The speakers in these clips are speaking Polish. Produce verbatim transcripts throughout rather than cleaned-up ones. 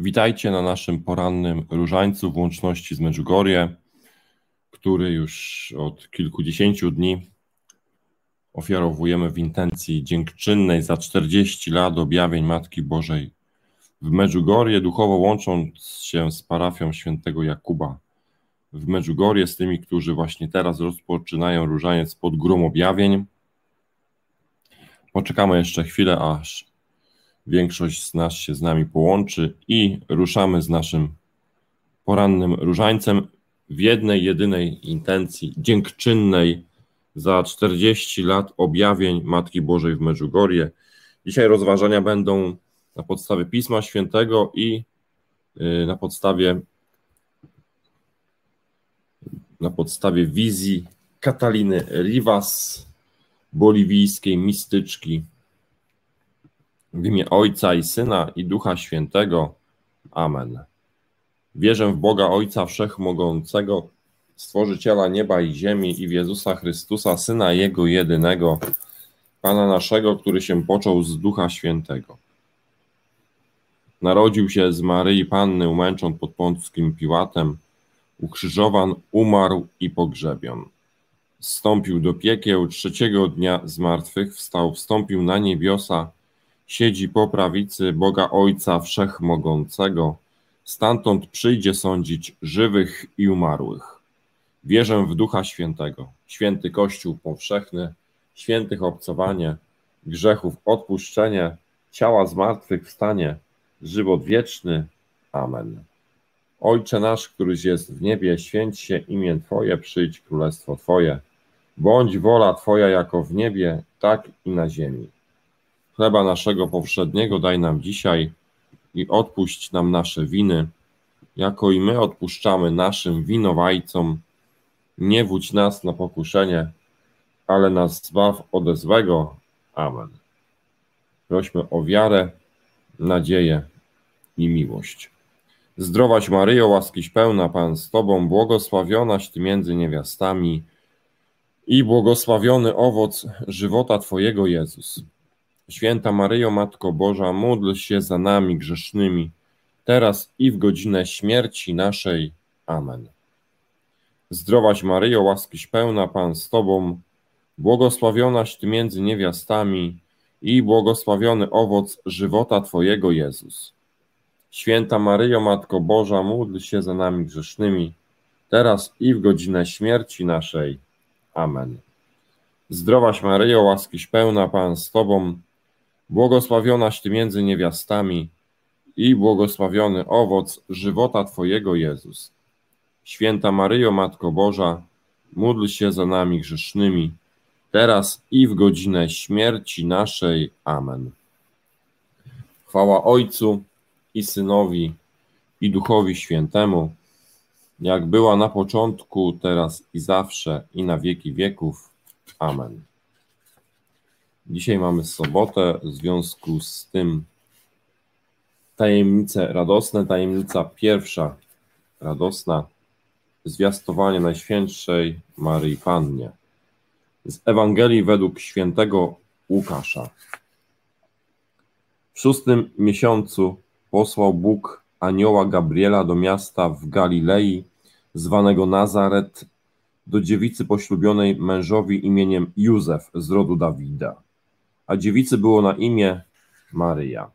Witajcie na naszym porannym różańcu w łączności z Medjugorje, który już od kilkudziesięciu dni ofiarowujemy w intencji dziękczynnej za czterdzieści lat objawień Matki Bożej w Medjugorje, duchowo łącząc się z parafią świętego Jakuba w Medjugorje, z tymi, którzy właśnie teraz rozpoczynają różaniec pod grom objawień. Poczekamy jeszcze chwilę, aż większość z nas się z nami połączy i ruszamy z naszym porannym różańcem w jednej, jedynej intencji dziękczynnej za czterdzieści lat objawień Matki Bożej w Medjugorje. Dzisiaj rozważania będą na podstawie Pisma Świętego i na podstawie na podstawie wizji Kataliny Rivas, boliwijskiej mistyczki. W imię Ojca i Syna i Ducha Świętego. Amen. Wierzę w Boga Ojca Wszechmogącego, Stworzyciela nieba i ziemi, i w Jezusa Chrystusa, Syna Jego jedynego, Pana naszego, który się począł z Ducha Świętego. Narodził się z Maryi Panny, umęczon pod Pąckim Piłatem, ukrzyżowan, umarł i pogrzebion. Zstąpił do piekieł, trzeciego dnia z martwych wstał, wstąpił na niebiosa, siedzi po prawicy Boga Ojca Wszechmogącego, stamtąd przyjdzie sądzić żywych i umarłych. Wierzę w Ducha Świętego, święty Kościół powszechny, świętych obcowanie, grzechów odpuszczenie, ciała zmartwychwstanie, żywot wieczny. Amen. Ojcze nasz, któryś jest w niebie, święć się imię Twoje, przyjdź królestwo Twoje. Bądź wola Twoja jako w niebie, tak i na ziemi. Chleba naszego powszedniego daj nam dzisiaj i odpuść nam nasze winy, jako i my odpuszczamy naszym winowajcom. Nie wódź nas na pokuszenie, ale nas zbaw ode złego. Amen. Prośmy o wiarę, nadzieję i miłość. Zdrowaś Maryjo, łaskiś pełna, Pan z Tobą, błogosławionaś Ty między niewiastami i błogosławiony owoc żywota Twojego, Jezus. Święta Maryjo, Matko Boża, módl się za nami grzesznymi, teraz i w godzinę śmierci naszej. Amen. Zdrowaś Maryjo, łaskiś pełna, Pan z Tobą, błogosławionaś Ty między niewiastami i błogosławiony owoc żywota Twojego, Jezus. Święta Maryjo, Matko Boża, módl się za nami grzesznymi, teraz i w godzinę śmierci naszej. Amen. Zdrowaś Maryjo, łaskiś pełna, Pan z Tobą, błogosławionaś Ty między niewiastami i błogosławiony owoc żywota Twojego, Jezus. Święta Maryjo, Matko Boża, módl się za nami grzesznymi, teraz i w godzinę śmierci naszej. Amen. Chwała Ojcu i Synowi, i Duchowi Świętemu, jak była na początku, teraz i zawsze, i na wieki wieków. Amen. Dzisiaj mamy sobotę, w związku z tym tajemnice radosne. Tajemnica pierwsza radosna, zwiastowanie Najświętszej Maryi Pannie. Z Ewangelii według świętego Łukasza. W szóstym miesiącu posłał Bóg anioła Gabriela do miasta w Galilei, zwanego Nazaret, do dziewicy poślubionej mężowi imieniem Józef z rodu Dawida, a dziewicy było na imię Maryja.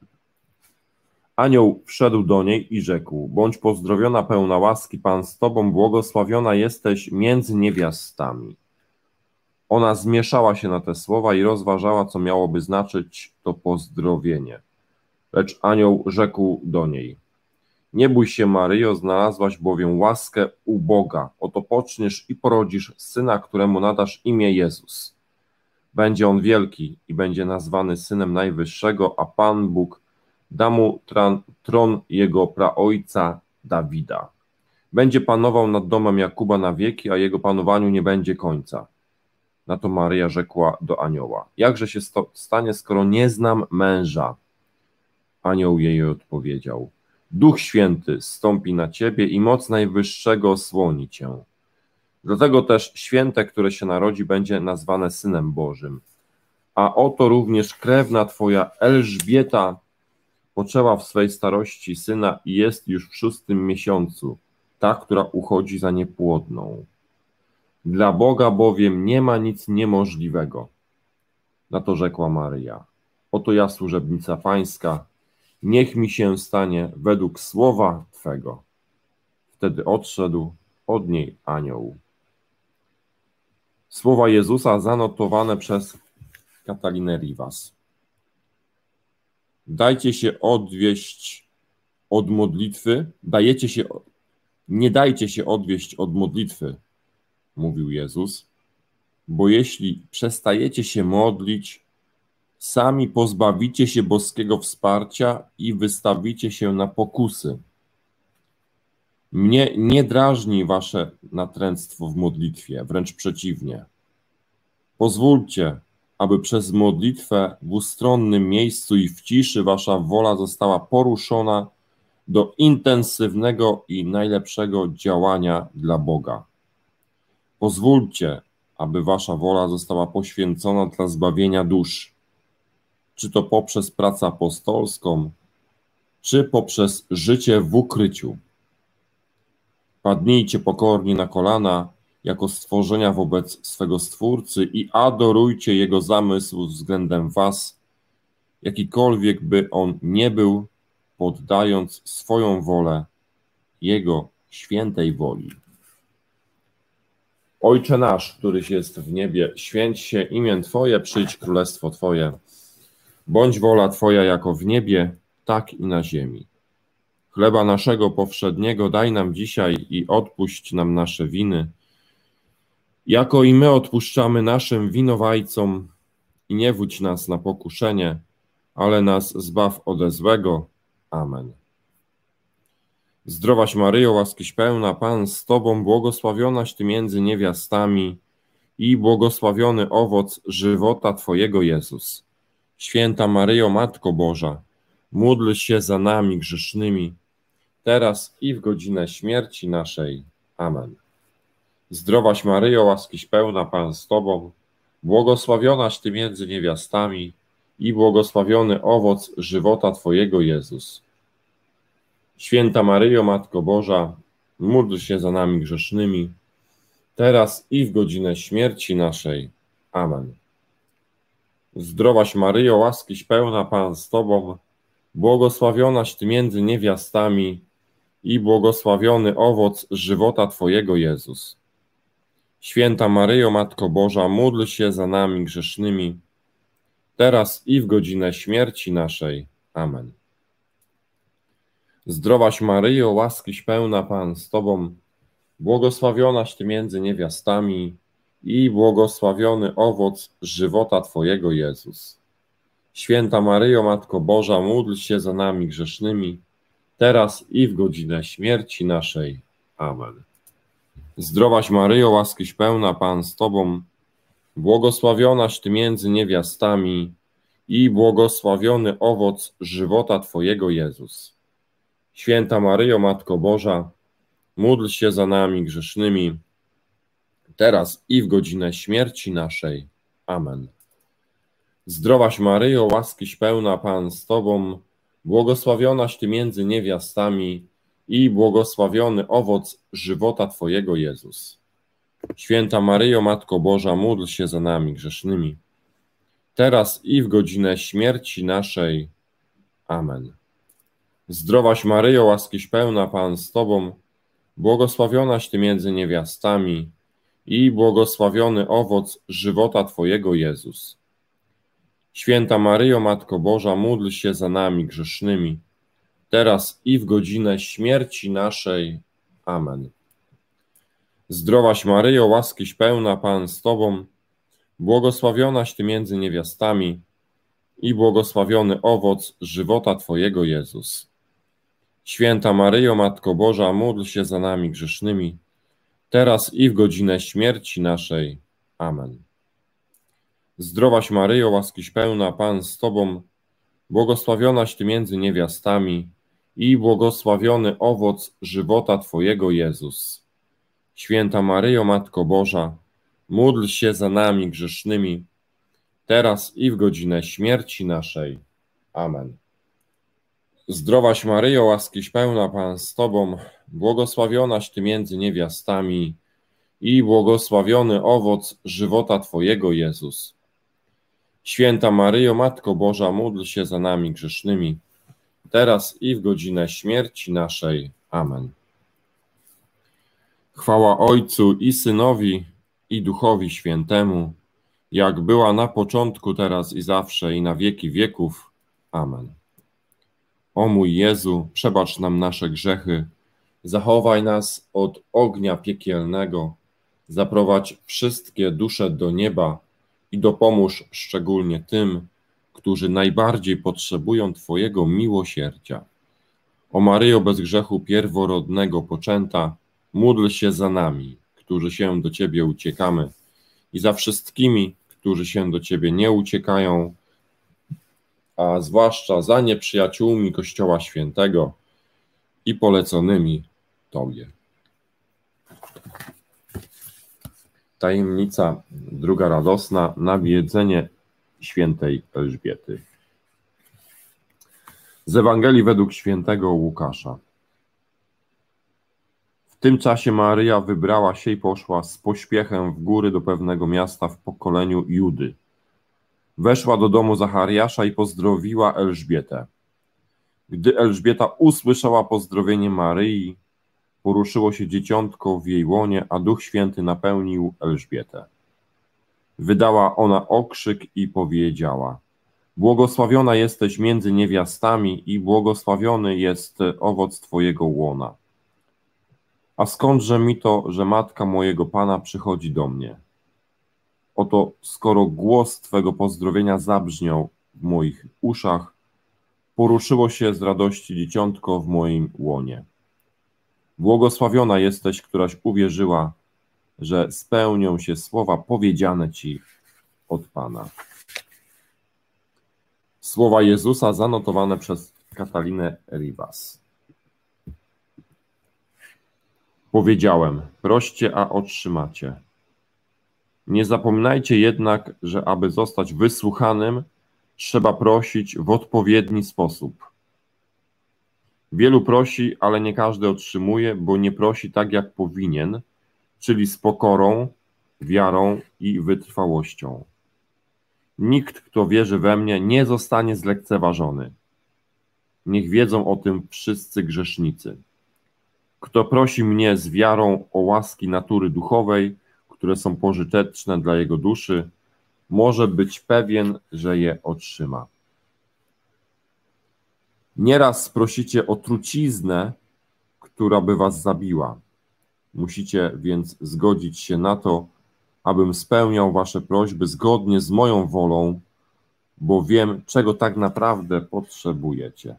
Anioł wszedł do niej i rzekł: bądź pozdrowiona, pełna łaski, Pan z Tobą, błogosławiona jesteś między niewiastami. Ona zmieszała się na te słowa i rozważała, co miałoby znaczyć to pozdrowienie. Lecz anioł rzekł do niej: nie bój się, Maryjo, znalazłaś bowiem łaskę u Boga. Oto poczniesz i porodzisz syna, któremu nadasz imię Jezus. Będzie on wielki i będzie nazwany Synem Najwyższego, a Pan Bóg da mu tran, tron jego praojca Dawida. Będzie panował nad domem Jakuba na wieki, a jego panowaniu nie będzie końca. Na to Maryja rzekła do anioła: jakże się sto, stanie, skoro nie znam męża? Anioł jej odpowiedział: Duch Święty zstąpi na ciebie i moc Najwyższego osłoni cię. Dlatego też święte, które się narodzi, będzie nazwane Synem Bożym. A oto również krewna twoja Elżbieta poczęła w swej starości syna i jest już w szóstym miesiącu, ta, która uchodzi za niepłodną. Dla Boga bowiem nie ma nic niemożliwego. Na to rzekła Maryja: oto ja, służebnica Pańska, niech mi się stanie według słowa Twego. Wtedy odszedł od niej anioł. Słowa Jezusa zanotowane przez Katalinę Rivas. Dajcie się odwieść od modlitwy, dajecie się, nie dajcie się odwieść od modlitwy, mówił Jezus, bo jeśli przestajecie się modlić, sami pozbawicie się boskiego wsparcia i wystawicie się na pokusy. Mnie nie drażni wasze natręctwo w modlitwie, wręcz przeciwnie. Pozwólcie, aby przez modlitwę w ustronnym miejscu i w ciszy wasza wola została poruszona do intensywnego i najlepszego działania dla Boga. Pozwólcie, aby wasza wola została poświęcona dla zbawienia dusz, czy to poprzez pracę apostolską, czy poprzez życie w ukryciu. Padnijcie pokornie na kolana jako stworzenia wobec swego Stwórcy i adorujcie Jego zamysł względem was, jakikolwiek by on nie był, poddając swoją wolę Jego świętej woli. Ojcze nasz, któryś jest w niebie, święć się imię Twoje, przyjdź królestwo Twoje. Bądź wola Twoja jako w niebie, tak i na ziemi. Chleba naszego powszedniego daj nam dzisiaj i odpuść nam nasze winy, jako i my odpuszczamy naszym winowajcom, i nie wódź nas na pokuszenie, ale nas zbaw ode złego. Amen. Zdrowaś Maryjo, łaskiś pełna, Pan z Tobą, błogosławionaś Ty między niewiastami i błogosławiony owoc żywota Twojego, Jezus. Święta Maryjo, Matko Boża, módl się za nami grzesznymi, teraz i w godzinę śmierci naszej. Amen. Zdrowaś Maryjo, łaskiś pełna, Pan z Tobą, błogosławionaś Ty między niewiastami i błogosławiony owoc żywota Twojego, Jezus. Święta Maryjo, Matko Boża, módl się za nami grzesznymi, teraz i w godzinę śmierci naszej. Amen. Zdrowaś Maryjo, łaskiś pełna, Pan z Tobą, błogosławionaś Ty między niewiastami i błogosławiony owoc żywota Twojego, Jezus. Święta Maryjo, Matko Boża, módl się za nami grzesznymi, teraz i w godzinę śmierci naszej. Amen. Zdrowaś Maryjo, łaskiś pełna, Pan z Tobą, błogosławionaś Ty między niewiastami i błogosławiony owoc żywota Twojego, Jezus. Święta Maryjo, Matko Boża, módl się za nami grzesznymi, teraz i w godzinę śmierci naszej. Amen. Zdrowaś Maryjo, łaskiś pełna, Pan z Tobą, błogosławionaś Ty między niewiastami i błogosławiony owoc żywota Twojego, Jezus. Święta Maryjo, Matko Boża, módl się za nami grzesznymi, teraz i w godzinę śmierci naszej. Amen. Zdrowaś Maryjo, łaskiś pełna, Pan z Tobą, błogosławionaś Ty między niewiastami i błogosławiony owoc żywota Twojego, Jezus. Święta Maryjo, Matko Boża, módl się za nami grzesznymi, teraz i w godzinę śmierci naszej. Amen. Zdrowaś Maryjo, łaskiś pełna, Pan z Tobą, błogosławionaś Ty między niewiastami i błogosławiony owoc żywota Twojego, Jezus. Święta Maryjo, Matko Boża, módl się za nami grzesznymi, teraz i w godzinę śmierci naszej. Amen. Zdrowaś Maryjo, łaskiś pełna, Pan z Tobą, błogosławionaś Ty między niewiastami i błogosławiony owoc żywota Twojego, Jezus. Święta Maryjo, Matko Boża, módl się za nami grzesznymi, teraz i w godzinę śmierci naszej. Amen. Zdrowaś Maryjo, łaskiś pełna, Pan z Tobą, błogosławionaś Ty między niewiastami i błogosławiony owoc żywota Twojego, Jezus. Święta Maryjo, Matko Boża, módl się za nami grzesznymi, teraz i w godzinę śmierci naszej. Amen. Zdrowaś Maryjo, łaskiś pełna, Pan z Tobą, błogosławionaś Ty między niewiastami i błogosławiony owoc żywota Twojego, Jezus. Święta Maryjo, Matko Boża, módl się za nami grzesznymi, teraz i w godzinę śmierci naszej. Amen. Chwała Ojcu i Synowi, i Duchowi Świętemu, jak była na początku, teraz i zawsze, i na wieki wieków. Amen. O mój Jezu, przebacz nam nasze grzechy, zachowaj nas od ognia piekielnego, zaprowadź wszystkie dusze do nieba i dopomóż szczególnie tym, którzy najbardziej potrzebują Twojego miłosierdzia. O Maryjo bez grzechu pierworodnego poczęta, módl się za nami, którzy się do Ciebie uciekamy, i za wszystkimi, którzy się do Ciebie nie uciekają, a zwłaszcza za nieprzyjaciółmi Kościoła Świętego i poleconymi Tobie. Tajemnica druga radosna, nawiedzenie świętej Elżbiety. Z Ewangelii według świętego Łukasza. W tym czasie Maryja wybrała się i poszła z pośpiechem w góry do pewnego miasta w pokoleniu Judy. Weszła do domu Zachariasza i pozdrowiła Elżbietę. Gdy Elżbieta usłyszała pozdrowienie Maryi, poruszyło się dzieciątko w jej łonie, a Duch Święty napełnił Elżbietę. Wydała ona okrzyk i powiedziała: błogosławiona jesteś między niewiastami i błogosławiony jest owoc Twojego łona. A skądże mi to, że matka mojego Pana przychodzi do mnie? Oto skoro głos Twego pozdrowienia zabrzmiał w moich uszach, poruszyło się z radości dzieciątko w moim łonie. Błogosławiona jesteś, któraś uwierzyła, że spełnią się słowa powiedziane Ci od Pana. Słowa Jezusa zanotowane przez Katalinę Rivas. Powiedziałem: proście, a otrzymacie. Nie zapominajcie jednak, że aby zostać wysłuchanym, trzeba prosić w odpowiedni sposób. Wielu prosi, ale nie każdy otrzymuje, bo nie prosi tak, jak powinien, czyli z pokorą, wiarą i wytrwałością. Nikt, kto wierzy we mnie, nie zostanie zlekceważony. Niech wiedzą o tym wszyscy grzesznicy. Kto prosi mnie z wiarą o łaski natury duchowej, które są pożyteczne dla jego duszy, może być pewien, że je otrzyma. Nieraz prosicie o truciznę, która by was zabiła. Musicie więc zgodzić się na to, abym spełniał wasze prośby zgodnie z moją wolą, bo wiem, czego tak naprawdę potrzebujecie.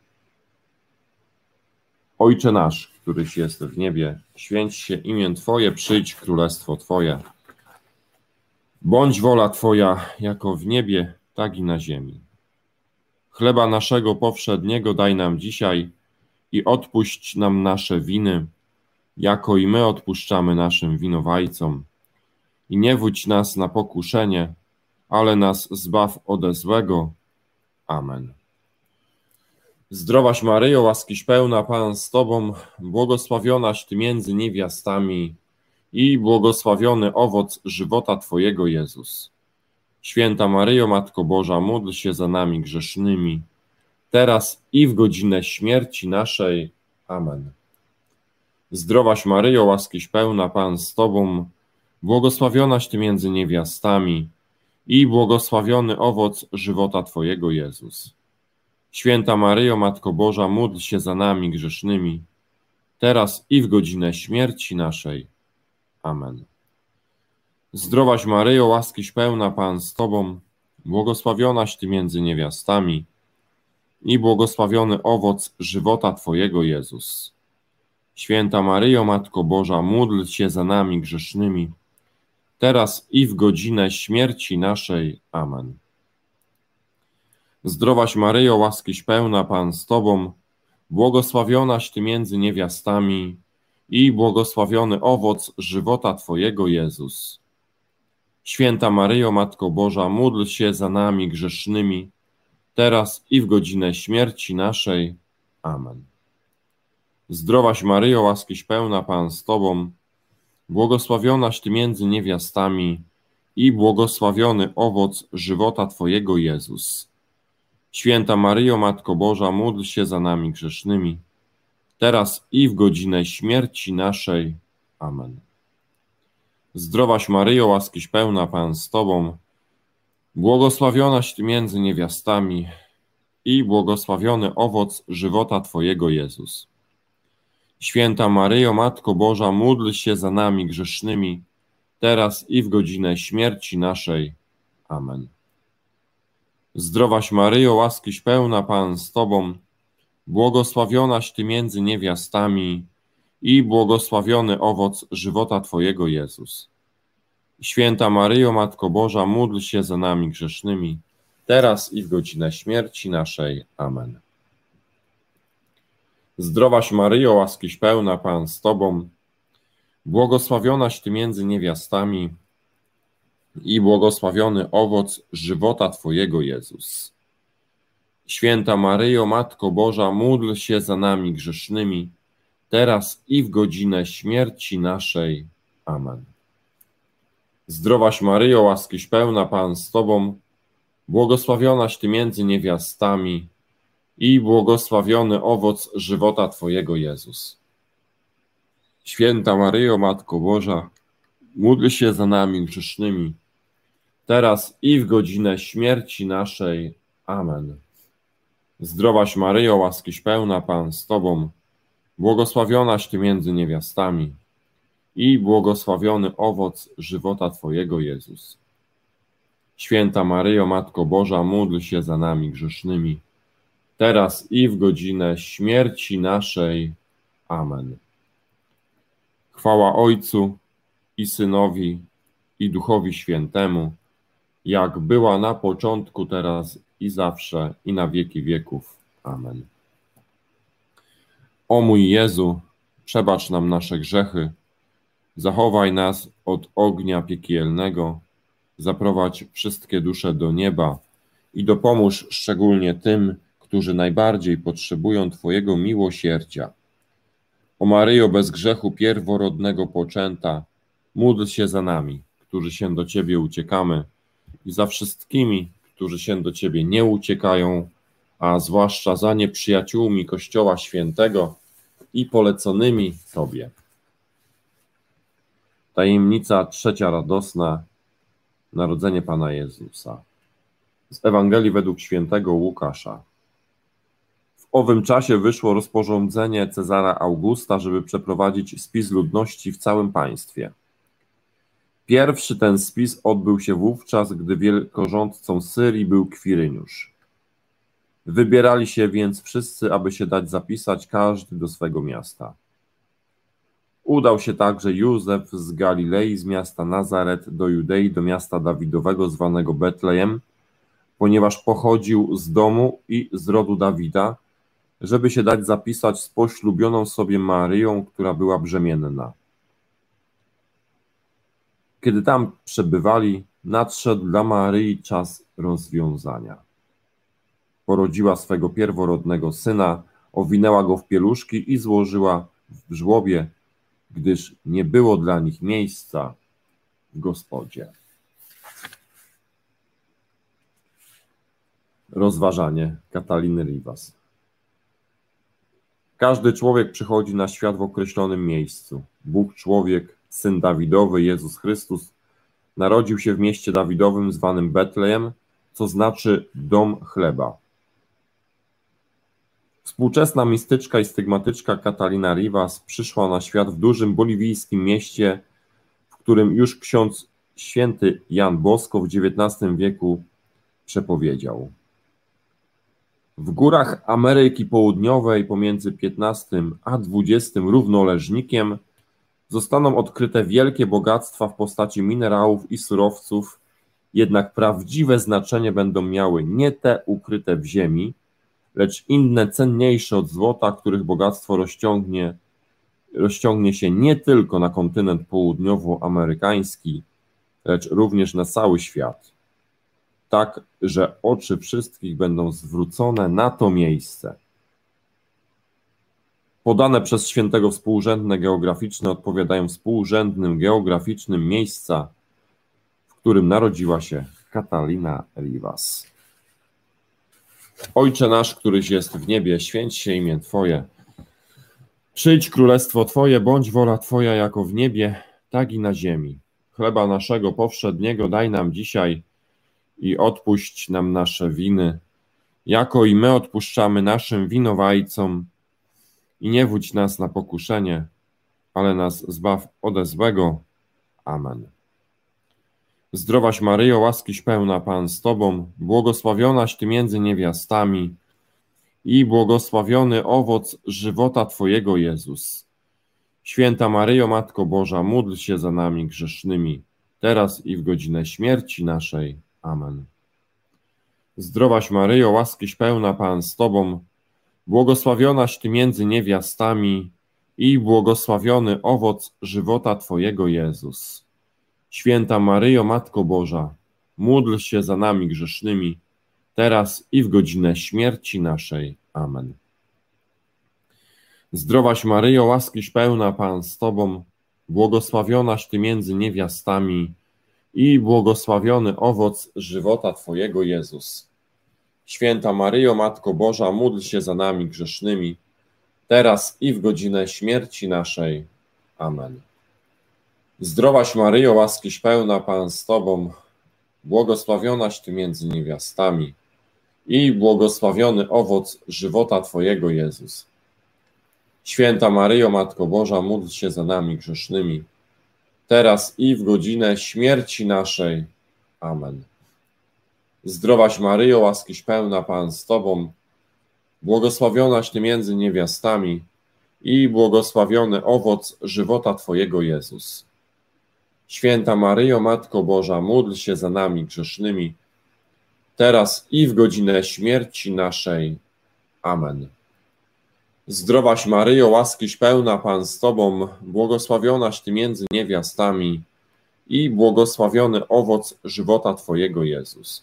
Ojcze nasz, któryś jest w niebie, święć się imię Twoje, przyjdź królestwo Twoje. Bądź wola Twoja, jako w niebie, tak i na ziemi. Chleba naszego powszedniego daj nam dzisiaj i odpuść nam nasze winy, jako i my odpuszczamy naszym winowajcom. I nie wódź nas na pokuszenie, ale nas zbaw ode złego. Amen. Zdrowaś Maryjo, łaskiś pełna, Pan z Tobą, błogosławionaś Ty między niewiastami i błogosławiony owoc żywota Twojego, Jezus. Święta Maryjo, Matko Boża, módl się za nami grzesznymi, teraz i w godzinę śmierci naszej. Amen. Zdrowaś Maryjo, łaskiś pełna, Pan z Tobą, błogosławionaś Ty między niewiastami i błogosławiony owoc żywota Twojego, Jezus. Święta Maryjo, Matko Boża, módl się za nami grzesznymi, teraz i w godzinę śmierci naszej. Amen. Zdrowaś Maryjo, łaskiś pełna, Pan z Tobą, błogosławionaś Ty między niewiastami i błogosławiony owoc żywota Twojego, Jezus. Święta Maryjo, Matko Boża, módl się za nami grzesznymi, teraz i w godzinę śmierci naszej. Amen. Zdrowaś Maryjo, łaskiś pełna, Pan z Tobą, błogosławionaś Ty między niewiastami i błogosławiony owoc żywota Twojego, Jezus. Święta Maryjo, Matko Boża, módl się za nami grzesznymi, teraz i w godzinę śmierci naszej. Amen. Zdrowaś Maryjo, łaskiś pełna, Pan z Tobą, błogosławionaś Ty między niewiastami i błogosławiony owoc żywota Twojego, Jezus. Święta Maryjo, Matko Boża, módl się za nami grzesznymi, teraz i w godzinę śmierci naszej. Amen. Zdrowaś Maryjo, łaskiś pełna, Pan z Tobą, błogosławionaś Ty między niewiastami i błogosławiony owoc żywota Twojego, Jezus. Święta Maryjo, Matko Boża, módl się za nami grzesznymi, teraz i w godzinę śmierci naszej. Amen. Zdrowaś Maryjo, łaskiś pełna, Pan z Tobą, błogosławionaś Ty między niewiastami i błogosławiony owoc żywota Twojego, Jezus. Święta Maryjo, Matko Boża, módl się za nami grzesznymi, teraz i w godzinę śmierci naszej. Amen. Zdrowaś Maryjo, łaskiś pełna, Pan z Tobą, błogosławionaś Ty między niewiastami i błogosławiony owoc żywota Twojego, Jezus. Święta Maryjo, Matko Boża, módl się za nami grzesznymi, teraz i w godzinę śmierci naszej. Amen. Zdrowaś Maryjo, łaskiś pełna, Pan z Tobą, błogosławionaś Ty między niewiastami i błogosławiony owoc żywota Twojego, Jezus. Święta Maryjo, Matko Boża, módl się za nami grzesznymi, teraz i w godzinę śmierci naszej. Amen. Zdrowaś Maryjo, łaskiś pełna, Pan z Tobą, błogosławionaś Ty między niewiastami i błogosławiony owoc żywota Twojego, Jezus. Święta Maryjo, Matko Boża, módl się za nami grzesznymi, teraz i w godzinę śmierci naszej. Amen. Chwała Ojcu i Synowi, i Duchowi Świętemu, jak była na początku, teraz i zawsze, i na wieki wieków. Amen. O mój Jezu, przebacz nam nasze grzechy, zachowaj nas od ognia piekielnego, zaprowadź wszystkie dusze do nieba i dopomóż szczególnie tym, którzy najbardziej potrzebują Twojego miłosierdzia. O Maryjo, bez grzechu pierworodnego poczęta, módl się za nami, którzy się do Ciebie uciekamy, i za wszystkimi, którzy się do Ciebie nie uciekają, a zwłaszcza za nieprzyjaciółmi Kościoła Świętego i poleconymi Tobie. Tajemnica trzecia radosna. Narodzenie Pana Jezusa. Z Ewangelii według świętego Łukasza. W owym czasie wyszło rozporządzenie Cezara Augusta, żeby przeprowadzić spis ludności w całym państwie. Pierwszy ten spis odbył się wówczas, gdy wielkorządcą Syrii był Kwiryniusz. Wybierali się więc wszyscy, aby się dać zapisać, każdy do swego miasta. Udał się także Józef z Galilei, z miasta Nazaret do Judei, do miasta Dawidowego zwanego Betlejem, ponieważ pochodził z domu i z rodu Dawida, żeby się dać zapisać z poślubioną sobie Maryją, która była brzemienna. Kiedy tam przebywali, nadszedł dla Maryi czas rozwiązania. Porodziła swego pierworodnego syna, owinęła go w pieluszki i złożyła w żłobie, gdyż nie było dla nich miejsca w gospodzie. Rozważanie Kataliny Rivas. Każdy człowiek przychodzi na świat w określonym miejscu. Bóg człowiek, Syn Dawidowy, Jezus Chrystus, narodził się w mieście Dawidowym zwanym Betlejem, co znaczy dom chleba. Współczesna mistyczka i stygmatyczka Katalina Rivas przyszła na świat w dużym boliwijskim mieście, w którym już ksiądz święty Jan Bosko w dziewiętnastym wieku przepowiedział. W górach Ameryki Południowej pomiędzy piętnastym a dwudziestym równoleżnikiem zostaną odkryte wielkie bogactwa w postaci minerałów i surowców, jednak prawdziwe znaczenie będą miały nie te ukryte w ziemi, lecz inne cenniejsze od złota, których bogactwo rozciągnie, rozciągnie się nie tylko na kontynent południowoamerykański, lecz również na cały świat. Tak, że oczy wszystkich będą zwrócone na to miejsce. Podane przez świętego współrzędne geograficzne odpowiadają współrzędnym geograficznym miejsca, w którym narodziła się Catalina Rivas. Ojcze nasz, któryś jest w niebie, święć się imię Twoje. Przyjdź królestwo Twoje, bądź wola Twoja jako w niebie, tak i na ziemi. Chleba naszego powszedniego daj nam dzisiaj i odpuść nam nasze winy, jako i my odpuszczamy naszym winowajcom. I nie wódź nas na pokuszenie, ale nas zbaw ode złego. Amen. Zdrowaś Maryjo, łaskiś pełna Pan z Tobą, błogosławionaś Ty między niewiastami i błogosławiony owoc żywota Twojego Jezus. Święta Maryjo, Matko Boża, módl się za nami grzesznymi, teraz i w godzinę śmierci naszej. Amen. Zdrowaś Maryjo, łaskiś pełna Pan z Tobą, błogosławionaś Ty między niewiastami i błogosławiony owoc żywota Twojego Jezus. Święta Maryjo, Matko Boża, módl się za nami grzesznymi, teraz i w godzinę śmierci naszej. Amen. Zdrowaś Maryjo, łaskiś pełna Pan z Tobą, błogosławionaś Ty między niewiastami i błogosławiony owoc żywota Twojego Jezus. Święta Maryjo, Matko Boża, módl się za nami grzesznymi, teraz i w godzinę śmierci naszej. Amen. Zdrowaś Maryjo, łaskiś pełna Pan z Tobą, błogosławionaś Ty między niewiastami i błogosławiony owoc żywota Twojego Jezus. Święta Maryjo, Matko Boża, módl się za nami grzesznymi, teraz i w godzinę śmierci naszej. Amen. Zdrowaś Maryjo, łaskiś pełna Pan z Tobą, błogosławionaś Ty między niewiastami i błogosławiony owoc żywota Twojego Jezus. Święta Maryjo, Matko Boża, módl się za nami grzesznymi, teraz i w godzinę śmierci naszej. Amen. Zdrowaś Maryjo, łaskiś pełna Pan z Tobą, błogosławionaś Ty między niewiastami i błogosławiony owoc żywota Twojego Jezus.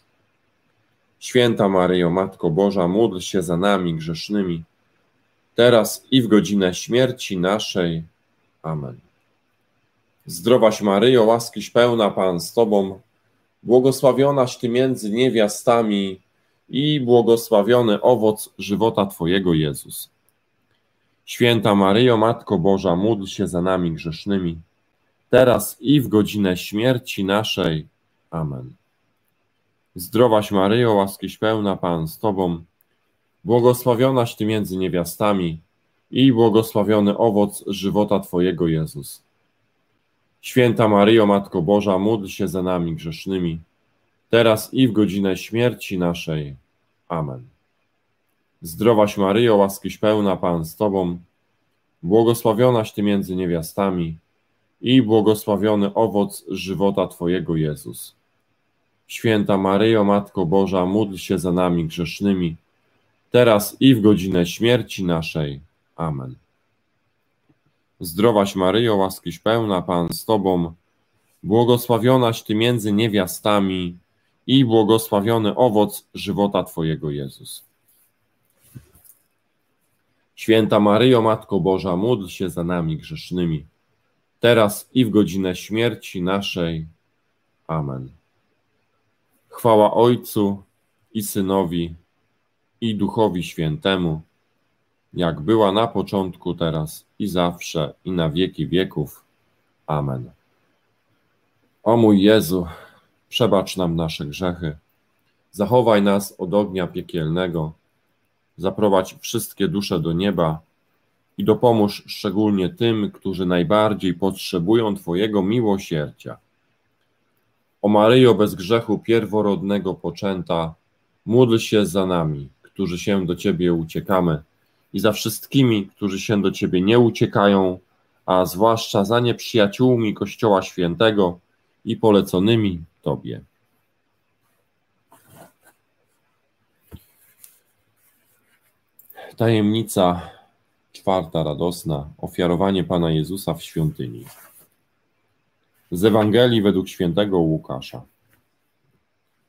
Święta Maryjo, Matko Boża, módl się za nami grzesznymi, teraz i w godzinę śmierci naszej. Amen. Zdrowaś Maryjo, łaskiś pełna Pan z Tobą, błogosławionaś Ty między niewiastami i błogosławiony owoc żywota Twojego Jezus. Święta Maryjo, Matko Boża, módl się za nami grzesznymi, teraz i w godzinę śmierci naszej. Amen. Zdrowaś Maryjo, łaskiś pełna Pan z Tobą, błogosławionaś Ty między niewiastami i błogosławiony owoc żywota Twojego Jezus. Święta Maryjo, Matko Boża, módl się za nami grzesznymi, teraz i w godzinę śmierci naszej. Amen. Zdrowaś Maryjo, łaskiś pełna Pan z Tobą, błogosławionaś Ty między niewiastami i błogosławiony owoc żywota Twojego Jezus. Święta Maryjo, Matko Boża, módl się za nami grzesznymi, teraz i w godzinę śmierci naszej. Amen. Zdrowaś Maryjo, łaskiś pełna Pan z Tobą, błogosławionaś Ty między niewiastami i błogosławiony owoc żywota Twojego Jezus. Święta Maryjo, Matko Boża, módl się za nami grzesznymi, teraz i w godzinę śmierci naszej. Amen. Chwała Ojcu i Synowi, i Duchowi Świętemu, jak była na początku, teraz i zawsze, i na wieki wieków. Amen. O mój Jezu, przebacz nam nasze grzechy, zachowaj nas od ognia piekielnego, zaprowadź wszystkie dusze do nieba i dopomóż szczególnie tym, którzy najbardziej potrzebują Twojego miłosierdzia. O Maryjo, bez grzechu pierworodnego poczęta, módl się za nami, którzy się do Ciebie uciekamy, i za wszystkimi, którzy się do Ciebie nie uciekają, a zwłaszcza za nieprzyjaciółmi Kościoła Świętego i poleconymi Tobie. Tajemnica czwarta radosna. Ofiarowanie Pana Jezusa w świątyni. Z Ewangelii według świętego Łukasza.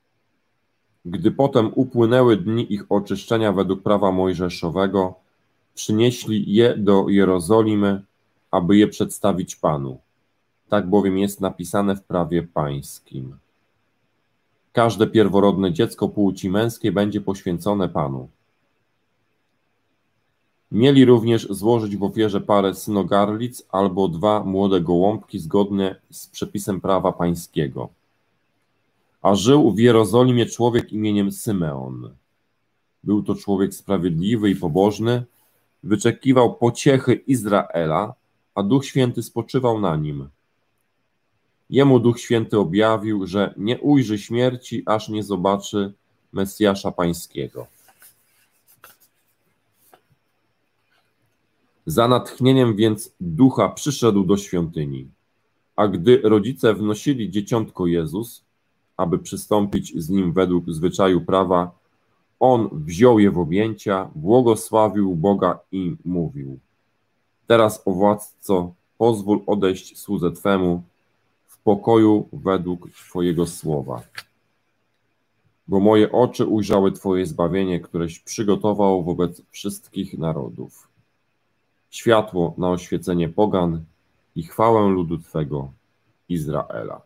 Gdy potem upłynęły dni ich oczyszczenia według prawa mojżeszowego, przynieśli je do Jerozolimy, aby je przedstawić Panu. Tak bowiem jest napisane w prawie pańskim. Każde pierworodne dziecko płci męskiej będzie poświęcone Panu. Mieli również złożyć w ofierze parę synogarlic albo dwa młode gołąbki zgodnie z przepisem prawa pańskiego. A żył w Jerozolimie człowiek imieniem Symeon. Był to człowiek sprawiedliwy i pobożny, wyczekiwał pociechy Izraela, a Duch Święty spoczywał na nim. Jemu Duch Święty objawił, że nie ujrzy śmierci, aż nie zobaczy Mesjasza Pańskiego. Za natchnieniem więc Ducha przyszedł do świątyni, a gdy rodzice wnosili dzieciątko Jezus, aby przystąpić z nim według zwyczaju prawa, on wziął je w objęcia, błogosławił Boga i mówił: Teraz, o władco, pozwól odejść słudze Twemu w pokoju według Twojego słowa. Bo moje oczy ujrzały Twoje zbawienie, któreś przygotował wobec wszystkich narodów. Światło na oświecenie pogan i chwałę ludu Twego, Izraela.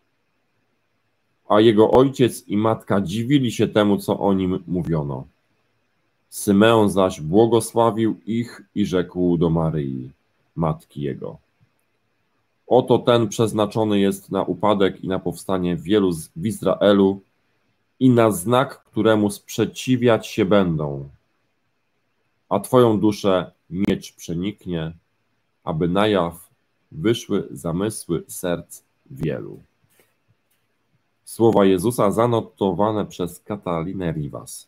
A jego ojciec i matka dziwili się temu, co o nim mówiono. Symeon zaś błogosławił ich i rzekł do Maryi, matki jego: Oto ten przeznaczony jest na upadek i na powstanie wielu w Izraelu i na znak, któremu sprzeciwiać się będą. A Twoją duszę miecz przeniknie, aby na jaw wyszły zamysły serc wielu. Słowa Jezusa zanotowane przez Katalinę Rivas.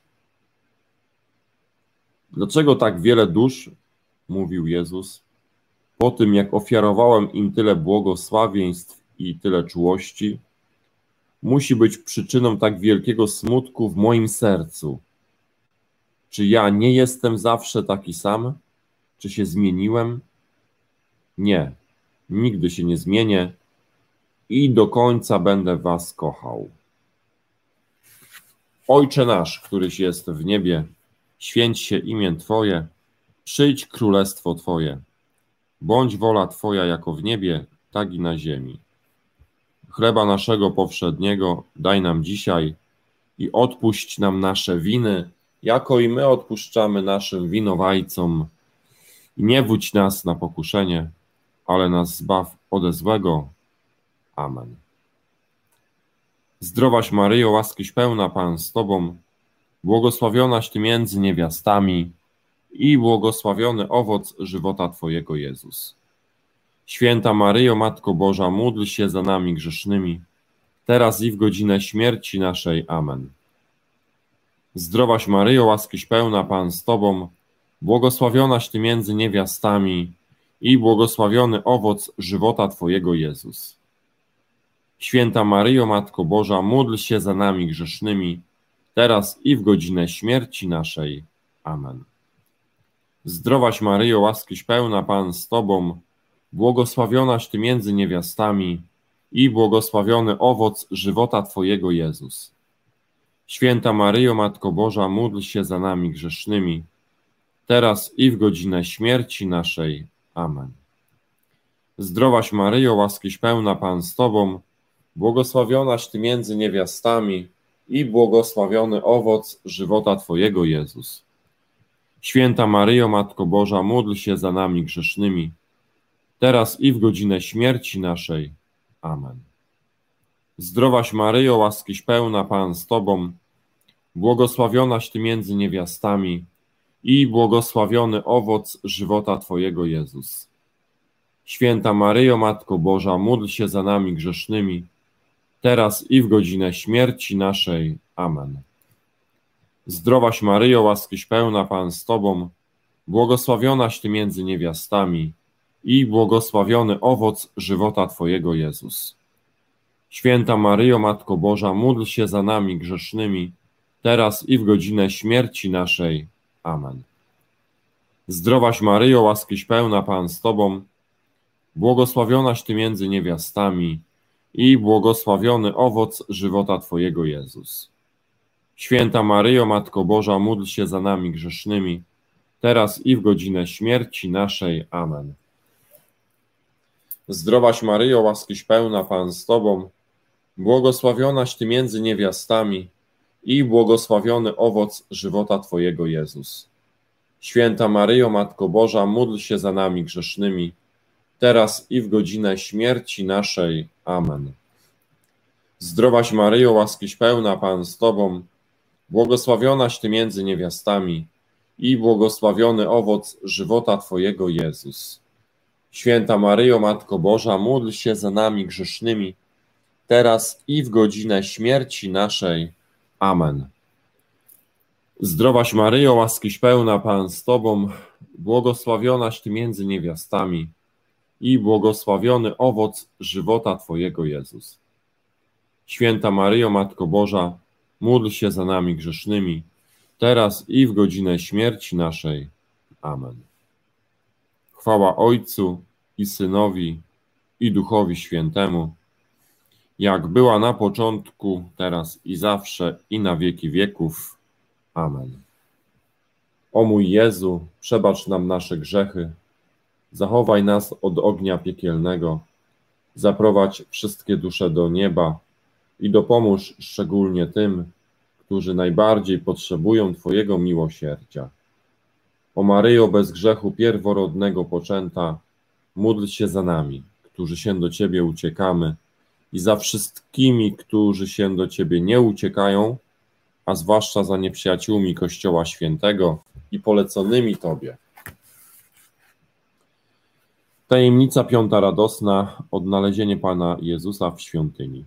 Dlaczego tak wiele dusz, mówił Jezus, po tym jak ofiarowałem im tyle błogosławieństw i tyle czułości, musi być przyczyną tak wielkiego smutku w moim sercu? Czy ja nie jestem zawsze taki sam? Czy się zmieniłem? Nie, nigdy się nie zmienię i do końca będę was kochał. Ojcze nasz, któryś jest w niebie, święć się imię Twoje, przyjdź królestwo Twoje. Bądź wola Twoja jako w niebie, tak i na ziemi. Chleba naszego powszedniego daj nam dzisiaj i odpuść nam nasze winy, jako i my odpuszczamy naszym winowajcom. I nie wódź nas na pokuszenie, ale nas zbaw ode złego. Amen. Zdrowaś Maryjo, łaskiś pełna, Pan z Tobą, błogosławionaś Ty między niewiastami i błogosławiony owoc żywota Twojego, Jezus. Święta Maryjo, Matko Boża, módl się za nami grzesznymi, teraz i w godzinę śmierci naszej. Amen. Zdrowaś Maryjo, łaskiś pełna, Pan z Tobą, błogosławionaś Ty między niewiastami i błogosławiony owoc żywota Twojego, Jezus. Święta Maryjo, Matko Boża, módl się za nami grzesznymi, teraz i w godzinę śmierci naszej. Amen. Zdrowaś Maryjo, łaskiś pełna, Pan z Tobą, błogosławionaś Ty między niewiastami i błogosławiony owoc żywota Twojego, Jezus. Święta Maryjo, Matko Boża, módl się za nami grzesznymi, teraz i w godzinę śmierci naszej. Amen. Zdrowaś Maryjo, łaskiś pełna, Pan z Tobą, błogosławionaś Ty między niewiastami i błogosławiony owoc żywota Twojego, Jezus. Święta Maryjo, Matko Boża, módl się za nami grzesznymi, teraz i w godzinę śmierci naszej. Amen. Zdrowaś Maryjo, łaskiś pełna, Pan z Tobą, błogosławionaś Ty między niewiastami i błogosławiony owoc żywota Twojego, Jezus. Święta Maryjo, Matko Boża, módl się za nami grzesznymi, teraz i w godzinę śmierci naszej. Amen. Zdrowaś Maryjo, łaskiś pełna, Pan z Tobą, błogosławionaś Ty między niewiastami i błogosławiony owoc żywota Twojego, Jezus. Święta Maryjo, Matko Boża, módl się za nami grzesznymi, teraz i w godzinę śmierci naszej. Amen. Zdrowaś Maryjo, łaskiś pełna, Pan z Tobą, błogosławionaś Ty między niewiastami i błogosławiony owoc żywota Twojego, Jezus. Święta Maryjo, Matko Boża, módl się za nami grzesznymi, teraz i w godzinę śmierci naszej. Amen. Zdrowaś Maryjo, łaskiś pełna, Pan z Tobą, błogosławionaś Ty między niewiastami i błogosławiony owoc żywota Twojego, Jezus. Święta Maryjo, Matko Boża, módl się za nami grzesznymi, teraz i w godzinę śmierci naszej. Amen. Zdrowaś Maryjo, łaskiś pełna, Pan z Tobą, błogosławionaś Ty między niewiastami i błogosławiony owoc żywota Twojego, Jezus. Święta Maryjo, Matko Boża, módl się za nami grzesznymi, teraz i w godzinę śmierci naszej. Amen. Zdrowaś Maryjo, łaskiś pełna, Pan z Tobą, błogosławionaś Ty między niewiastami i błogosławiony owoc żywota Twojego, Jezus. Święta Maryjo, Matko Boża, módl się za nami grzesznymi, teraz i w godzinę śmierci naszej. Amen. Chwała Ojcu i Synowi, i Duchowi Świętemu, jak była na początku, teraz i zawsze, i na wieki wieków. Amen. O mój Jezu, przebacz nam nasze grzechy, zachowaj nas od ognia piekielnego, zaprowadź wszystkie dusze do nieba i dopomóż szczególnie tym, którzy najbardziej potrzebują Twojego miłosierdzia. O Maryjo, bez grzechu pierworodnego poczęta, módl się za nami, którzy się do Ciebie uciekamy, i za wszystkimi, którzy się do Ciebie nie uciekają, a zwłaszcza za nieprzyjaciółmi Kościoła Świętego i poleconymi Tobie. Tajemnica piąta radosna. Odnalezienie Pana Jezusa w świątyni.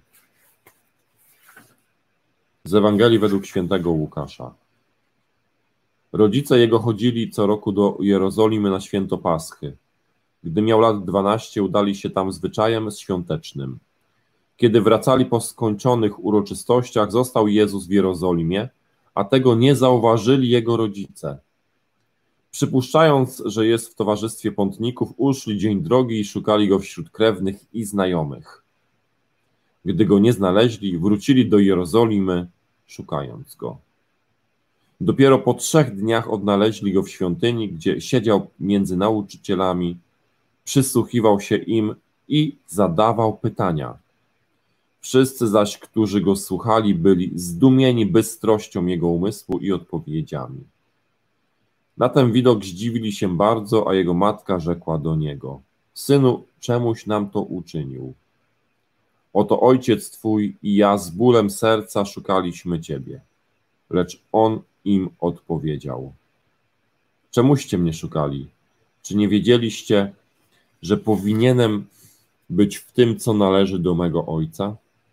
Z Ewangelii według świętego Łukasza. Rodzice jego chodzili co roku do Jerozolimy na święto Paschy. Gdy miał lat dwanaście, udali się tam zwyczajem świątecznym. Kiedy wracali po skończonych uroczystościach, został Jezus w Jerozolimie, a tego nie zauważyli jego rodzice. Przypuszczając, że jest w towarzystwie pątników, uszli dzień drogi i szukali go wśród krewnych i znajomych. Gdy go nie znaleźli, wrócili do Jerozolimy, szukając go. Dopiero po trzech dniach odnaleźli go w świątyni, gdzie siedział między nauczycielami, przysłuchiwał się im i zadawał pytania. Wszyscy zaś, którzy go słuchali, byli zdumieni bystrością jego umysłu i odpowiedziami. Na ten widok zdziwili się bardzo, a jego matka rzekła do niego: Synu, czemuś nam to uczynił? Oto ojciec twój i ja z bólem serca szukaliśmy ciebie. Lecz on im odpowiedział: Czemuście mnie szukali? Czy nie wiedzieliście, że powinienem być w tym, co należy do mego ojca?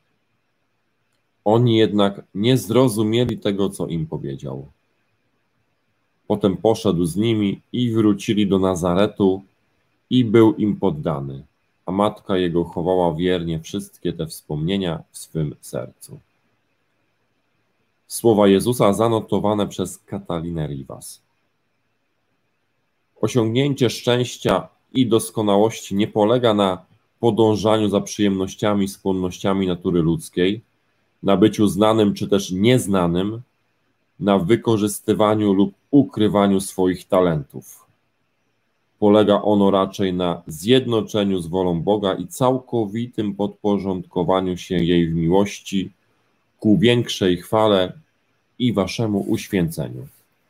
Oni jednak nie zrozumieli tego, co im powiedział. Potem poszedł z nimi i wrócili do Nazaretu i był im poddany, a matka jego chowała wiernie wszystkie te wspomnienia w swym sercu. Słowa Jezusa zanotowane przez Katalinę Rivas. Osiągnięcie szczęścia i doskonałości nie polega na podążaniu za przyjemnościami i skłonnościami natury ludzkiej, na byciu znanym czy też nieznanym, na wykorzystywaniu lub ukrywaniu swoich talentów. Polega ono raczej na zjednoczeniu z wolą Boga i całkowitym podporządkowaniu się jej w miłości ku większej chwale i waszemu uświęceniu.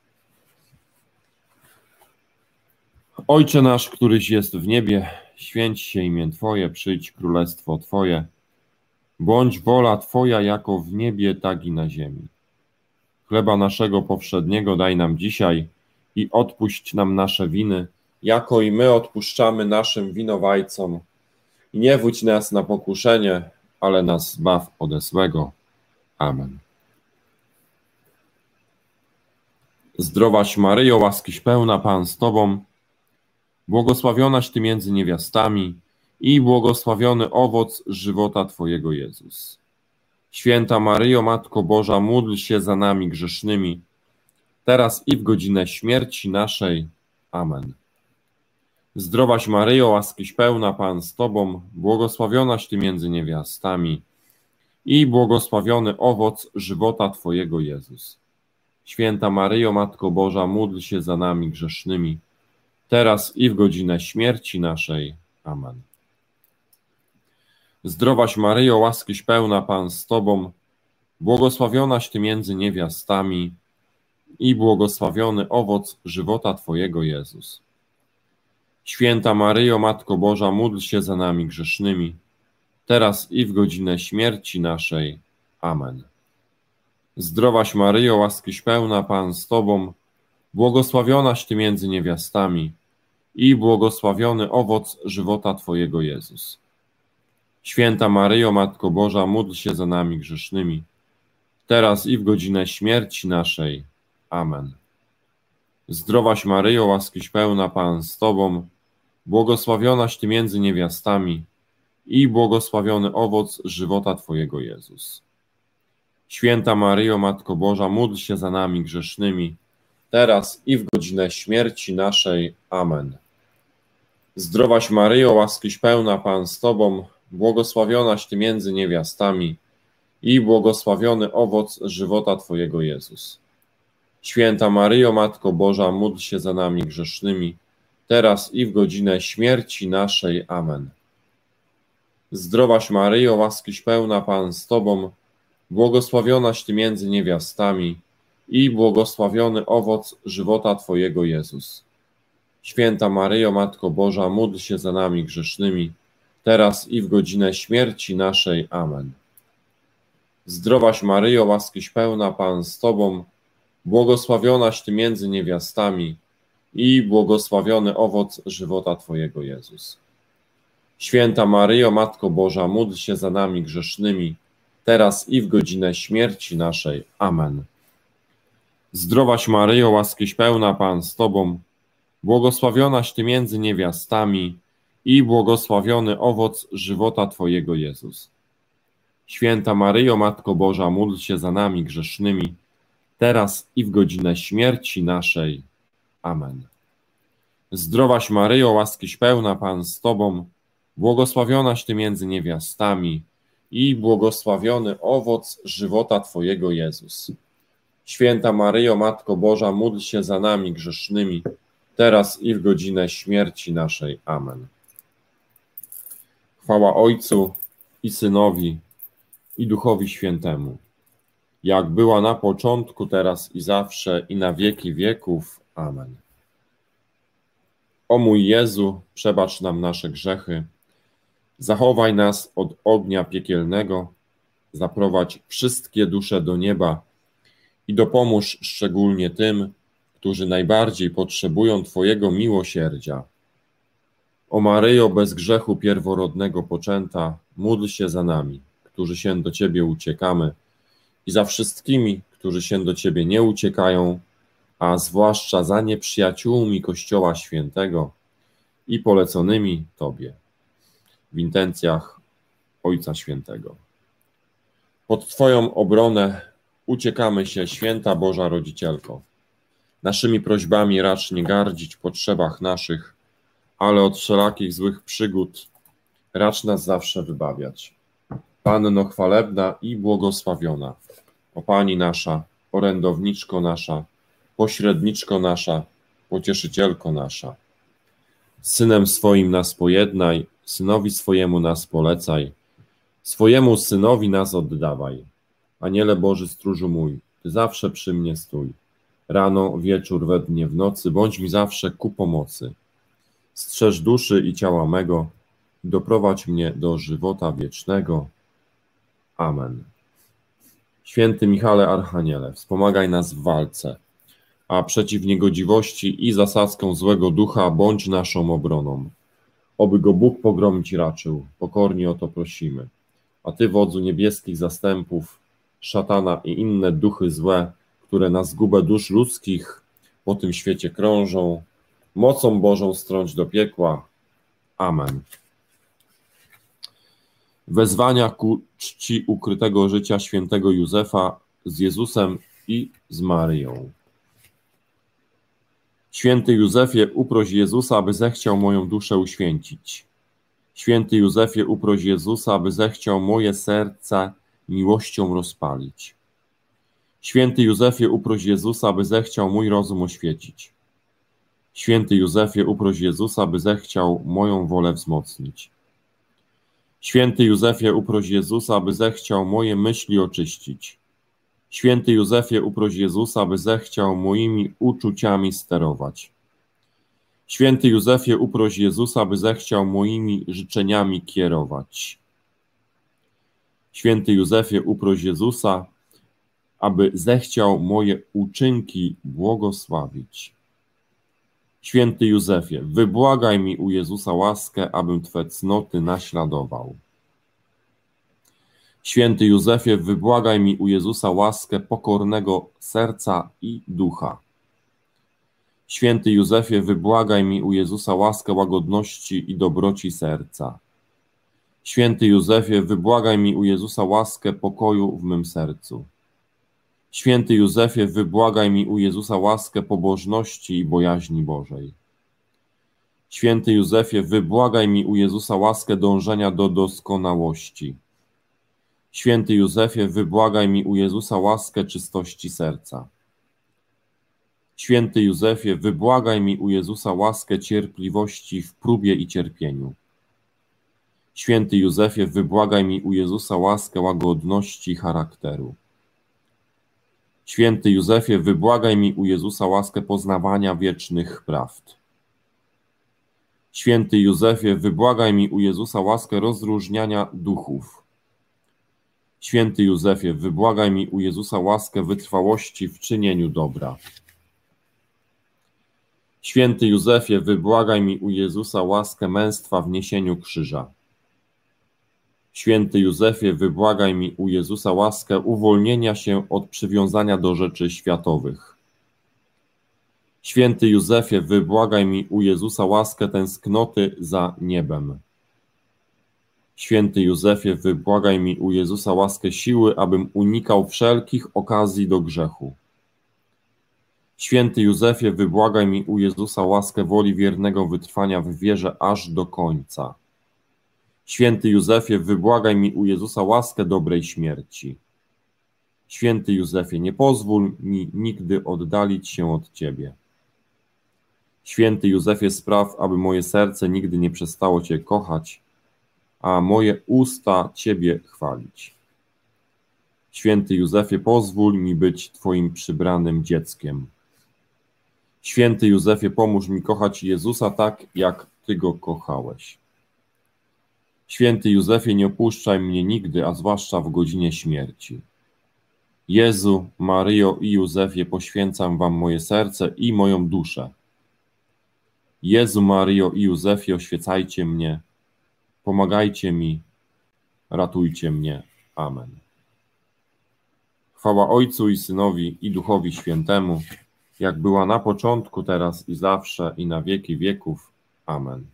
Ojcze nasz, któryś jest w niebie, święć się imię Twoje, przyjdź królestwo Twoje. Bądź wola Twoja jako w niebie, tak i na ziemi. Chleba naszego powszedniego daj nam dzisiaj i odpuść nam nasze winy, jako i my odpuszczamy naszym winowajcom. I nie wódź nas na pokuszenie, ale nas zbaw ode złego. Amen. Zdrowaś Maryjo, łaskiś pełna, Pan z Tobą, błogosławionaś Ty między niewiastami i błogosławiony owoc żywota Twojego, Jezus. Święta Maryjo, Matko Boża, módl się za nami grzesznymi, teraz i w godzinę śmierci naszej. Amen. Zdrowaś Maryjo, łaskiś pełna, Pan z Tobą, błogosławionaś Ty między niewiastami i błogosławiony owoc żywota Twojego, Jezus. Święta Maryjo, Matko Boża, módl się za nami grzesznymi, teraz i w godzinę śmierci naszej. Amen. Zdrowaś Maryjo, łaskiś pełna, Pan z Tobą, błogosławionaś Ty między niewiastami i błogosławiony owoc żywota Twojego, Jezus. Święta Maryjo, Matko Boża, módl się za nami grzesznymi, teraz i w godzinę śmierci naszej. Amen. Zdrowaś Maryjo, łaskiś pełna, Pan z Tobą, błogosławionaś Ty między niewiastami i błogosławiony owoc żywota Twojego, Jezus. Święta Maryjo, Matko Boża, módl się za nami grzesznymi, teraz i w godzinę śmierci naszej. Amen. Zdrowaś Maryjo, łaskiś pełna, Pan z Tobą, błogosławionaś Ty między niewiastami i błogosławiony owoc żywota Twojego, Jezus. Święta Maryjo, Matko Boża, módl się za nami grzesznymi, teraz i w godzinę śmierci naszej. Amen. Zdrowaś Maryjo, łaskiś pełna, Pan z Tobą, błogosławionaś Ty między niewiastami i błogosławiony owoc żywota Twojego, Jezus. Święta Maryjo, Matko Boża, módl się za nami grzesznymi, teraz i w godzinę śmierci naszej. Amen. Zdrowaś Maryjo, łaskiś pełna, Pan z Tobą, błogosławionaś Ty między niewiastami i błogosławiony owoc żywota Twojego, Jezus. Święta Maryjo, Matko Boża, módl się za nami grzesznymi, teraz i w godzinę śmierci naszej. Amen. Zdrowaś Maryjo, łaskiś pełna, Pan z Tobą, błogosławionaś Ty między niewiastami i błogosławiony owoc żywota Twojego, Jezus. Święta Maryjo, Matko Boża, módl się za nami grzesznymi, teraz i w godzinę śmierci naszej. Amen. Zdrowaś Maryjo, łaskiś pełna, Pan z Tobą, błogosławionaś Ty między niewiastami i błogosławiony owoc żywota Twojego, Jezus. Święta Maryjo, Matko Boża, módl się za nami grzesznymi, teraz i w godzinę śmierci naszej. Amen. Zdrowaś Maryjo, łaskiś pełna, Pan z Tobą, błogosławionaś Ty między niewiastami i błogosławiony owoc żywota Twojego, Jezus. Święta Maryjo, Matko Boża, módl się za nami grzesznymi, teraz i w godzinę śmierci naszej. Amen. Chwała Ojcu i Synowi, i Duchowi Świętemu, jak była na początku, teraz i zawsze, i na wieki wieków. Amen. O mój Jezu, przebacz nam nasze grzechy, zachowaj nas od ognia piekielnego, zaprowadź wszystkie dusze do nieba i dopomóż szczególnie tym, którzy najbardziej potrzebują Twojego miłosierdzia. O Maryjo, bez grzechu pierworodnego poczęta, módl się za nami, którzy się do Ciebie uciekamy, i za wszystkimi, którzy się do Ciebie nie uciekają, a zwłaszcza za nieprzyjaciółmi Kościoła Świętego i poleconymi Tobie. W intencjach Ojca Świętego. Pod Twoją obronę uciekamy się, Święta Boża Rodzicielko. Naszymi prośbami racz nie gardzić w potrzebach naszych, ale od wszelakich złych przygód racz nas zawsze wybawiać. Panno chwalebna i błogosławiona, o Pani nasza, orędowniczko nasza, pośredniczko nasza, pocieszycielko nasza. Synem swoim nas pojednaj, Synowi swojemu nas polecaj, swojemu Synowi nas oddawaj. Aniele Boży stróżu mój, Ty zawsze przy mnie stój. Rano, wieczór, we dnie, w nocy, bądź mi zawsze ku pomocy. Strzeż duszy i ciała mego, i doprowadź mnie do żywota wiecznego. Amen. Święty Michale Archaniele, wspomagaj nas w walce, a przeciw niegodziwości i zasadzkom złego ducha bądź naszą obroną. Oby go Bóg pogromić raczył, pokornie o to prosimy. A Ty, wodzu niebieskich zastępów, szatana i inne duchy złe, które na zgubę dusz ludzkich po tym świecie krążą, mocą Bożą strąć do piekła. Amen. Wezwania ku czci ukrytego życia świętego Józefa z Jezusem i z Maryją. Święty Józefie, uproś Jezusa, aby zechciał moją duszę uświęcić. Święty Józefie, uproś Jezusa, aby zechciał moje serce miłością rozpalić. Święty Józefie, uproś Jezusa, by zechciał mój rozum oświecić. Święty Józefie, uproś Jezusa, by zechciał moją wolę wzmocnić. Święty Józefie, uproś Jezusa, by zechciał moje myśli oczyścić. Święty Józefie, uproś Jezusa, by zechciał moimi uczuciami sterować. Święty Józefie, uproś Jezusa, by zechciał moimi życzeniami kierować. Święty Józefie, uproś Jezusa, aby zechciał moje uczynki błogosławić. Święty Józefie, wybłagaj mi u Jezusa łaskę, abym Twe cnoty naśladował. Święty Józefie, wybłagaj mi u Jezusa łaskę pokornego serca i ducha. Święty Józefie, wybłagaj mi u Jezusa łaskę łagodności i dobroci serca. Święty Józefie, wybłagaj mi u Jezusa łaskę pokoju w mym sercu. Święty Józefie, wybłagaj mi u Jezusa łaskę pobożności i bojaźni Bożej. Święty Józefie, wybłagaj mi u Jezusa łaskę dążenia do doskonałości. Święty Józefie, wybłagaj mi u Jezusa łaskę czystości serca. Święty Józefie, wybłagaj mi u Jezusa łaskę cierpliwości w próbie i cierpieniu. Święty Józefie, wybłagaj mi u Jezusa łaskę łagodności charakteru. Święty Józefie, wybłagaj mi u Jezusa łaskę poznawania wiecznych prawd. Święty Józefie, wybłagaj mi u Jezusa łaskę rozróżniania duchów. Święty Józefie, wybłagaj mi u Jezusa łaskę wytrwałości w czynieniu dobra. Święty Józefie, wybłagaj mi u Jezusa łaskę męstwa w niesieniu krzyża. Święty Józefie, wybłagaj mi u Jezusa łaskę uwolnienia się od przywiązania do rzeczy światowych. Święty Józefie, wybłagaj mi u Jezusa łaskę tęsknoty za niebem. Święty Józefie, wybłagaj mi u Jezusa łaskę siły, abym unikał wszelkich okazji do grzechu. Święty Józefie, wybłagaj mi u Jezusa łaskę woli wiernego wytrwania w wierze aż do końca. Święty Józefie, wybłagaj mi u Jezusa łaskę dobrej śmierci. Święty Józefie, nie pozwól mi nigdy oddalić się od Ciebie. Święty Józefie, spraw, aby moje serce nigdy nie przestało Cię kochać, a moje usta Ciebie chwalić. Święty Józefie, pozwól mi być Twoim przybranym dzieckiem. Święty Józefie, pomóż mi kochać Jezusa tak, jak Ty Go kochałeś. Święty Józefie, nie opuszczaj mnie nigdy, a zwłaszcza w godzinie śmierci. Jezu, Maryjo i Józefie, poświęcam Wam moje serce i moją duszę. Jezu, Maryjo i Józefie, oświecajcie mnie, pomagajcie mi, ratujcie mnie. Amen. Chwała Ojcu i Synowi i Duchowi Świętemu, jak była na początku, teraz i zawsze, i na wieki wieków. Amen.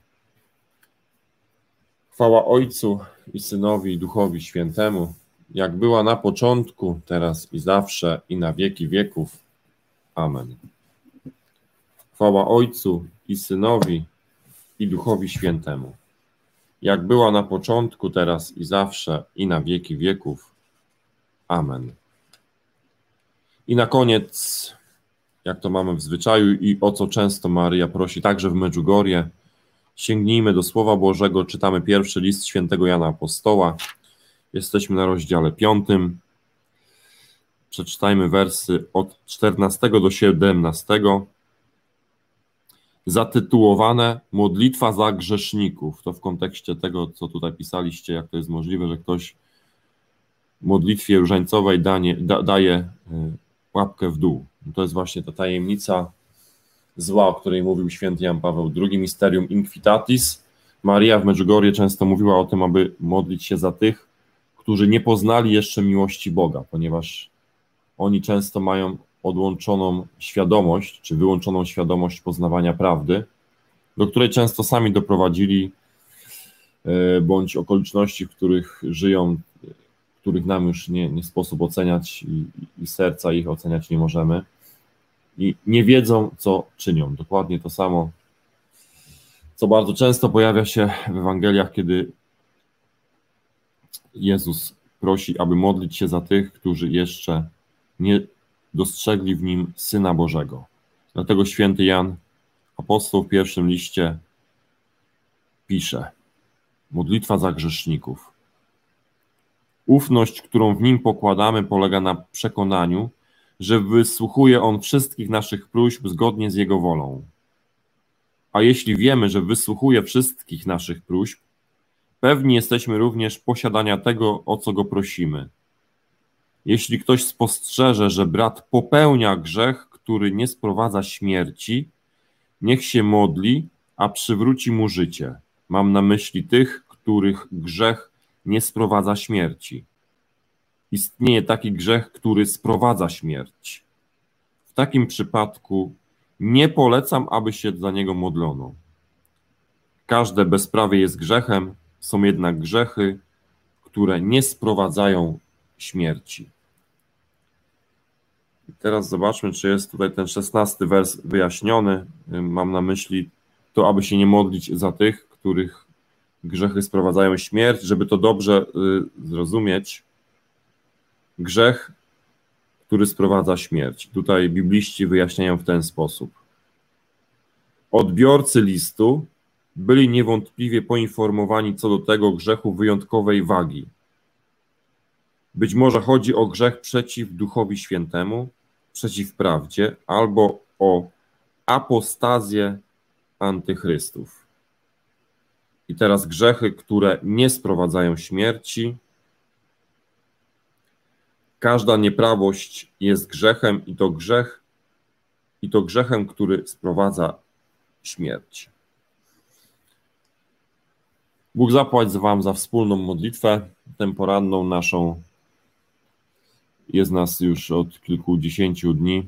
Chwała Ojcu i Synowi i Duchowi Świętemu, jak była na początku, teraz i zawsze, i na wieki wieków. Amen. Chwała Ojcu i Synowi i Duchowi Świętemu, jak była na początku, teraz i zawsze, i na wieki wieków. Amen. I na koniec, jak to mamy w zwyczaju i o co często Maryja prosi, także w Medjugorje, sięgnijmy do Słowa Bożego, czytamy pierwszy list świętego Jana Apostoła. Jesteśmy na rozdziale piątym. Przeczytajmy wersy od czternastego do siedemnastego. Zatytułowane Modlitwa za grzeszników. To w kontekście tego, co tutaj pisaliście, jak to jest możliwe, że ktoś modlitwie różańcowej danie, da, daje łapkę w dół. To jest właśnie ta tajemnica zła, o której mówił święty Jan Paweł drugi, Mysterium Inquitatis. Maria w Medjugorje często mówiła o tym, aby modlić się za tych, którzy nie poznali jeszcze miłości Boga, ponieważ oni często mają odłączoną świadomość, czy wyłączoną świadomość poznawania prawdy, do której często sami doprowadzili, bądź okoliczności, w których żyją, których nam już nie, nie sposób oceniać i, i serca ich oceniać nie możemy. I nie wiedzą, co czynią. Dokładnie to samo, co bardzo często pojawia się w Ewangeliach, kiedy Jezus prosi, aby modlić się za tych, którzy jeszcze nie dostrzegli w nim Syna Bożego. Dlatego święty Jan, apostoł w pierwszym liście, pisze: modlitwa za grzeszników. Ufność, którą w nim pokładamy, polega na przekonaniu, że wysłuchuje on wszystkich naszych próśb zgodnie z jego wolą. A jeśli wiemy, że wysłuchuje wszystkich naszych próśb, pewni jesteśmy również posiadania tego, o co go prosimy. Jeśli ktoś spostrzeże, że brat popełnia grzech, który nie sprowadza śmierci, niech się modli, a przywróci mu życie. Mam na myśli tych, których grzech nie sprowadza śmierci. Istnieje taki grzech, który sprowadza śmierć. W takim przypadku nie polecam, aby się za niego modlono. Każde bezprawie jest grzechem, są jednak grzechy, które nie sprowadzają śmierci. I teraz zobaczmy, czy jest tutaj ten szesnasty wers wyjaśniony. Mam na myśli to, aby się nie modlić za tych, których grzechy sprowadzają śmierć. Żeby to dobrze y, zrozumieć, grzech, który sprowadza śmierć. Tutaj bibliści wyjaśniają w ten sposób. Odbiorcy listu byli niewątpliwie poinformowani co do tego grzechu wyjątkowej wagi. Być może chodzi o grzech przeciw Duchowi Świętemu, przeciw prawdzie, albo o apostazję antychrystów. I teraz grzechy, które nie sprowadzają śmierci. Każda nieprawość jest grzechem i to grzech, i to grzechem, który sprowadza śmierć. Bóg zapłać wam za wspólną modlitwę, tę poranną naszą. Jest nas już od kilkudziesięciu dni.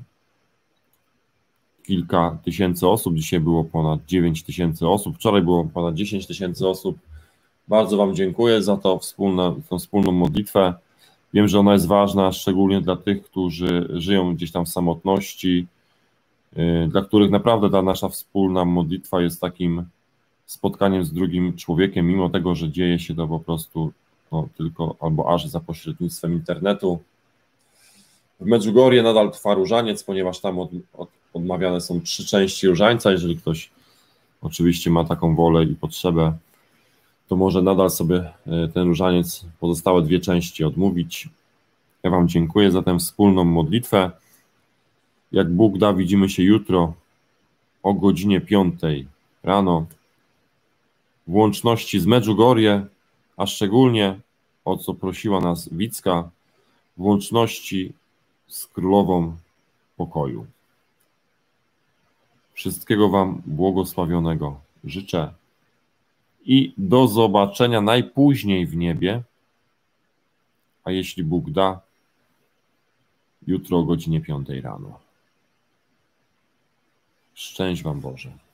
Kilka tysięcy osób. Dzisiaj było ponad dziewięć tysięcy osób. Wczoraj było ponad dziesięć tysięcy osób. Bardzo wam dziękuję za to wspólne, tą wspólną modlitwę. Wiem, że ona jest ważna, szczególnie dla tych, którzy żyją gdzieś tam w samotności, dla których naprawdę ta nasza wspólna modlitwa jest takim spotkaniem z drugim człowiekiem, mimo tego, że dzieje się to po prostu no, tylko albo aż za pośrednictwem internetu. W Medjugorje nadal trwa różaniec, ponieważ tam od, od, odmawiane są trzy części różańca. Jeżeli ktoś oczywiście ma taką wolę i potrzebę, to może nadal sobie ten różaniec, pozostałe dwie części odmówić. Ja wam dziękuję za tę wspólną modlitwę. Jak Bóg da, widzimy się jutro o godzinie piątej rano w łączności z Medjugorje, a szczególnie, o co prosiła nas Wicka, w łączności z Królową Pokoju. Wszystkiego wam błogosławionego życzę i do zobaczenia najpóźniej w niebie, a jeśli Bóg da, jutro o godzinie piątej rano. Szczęść wam Boże.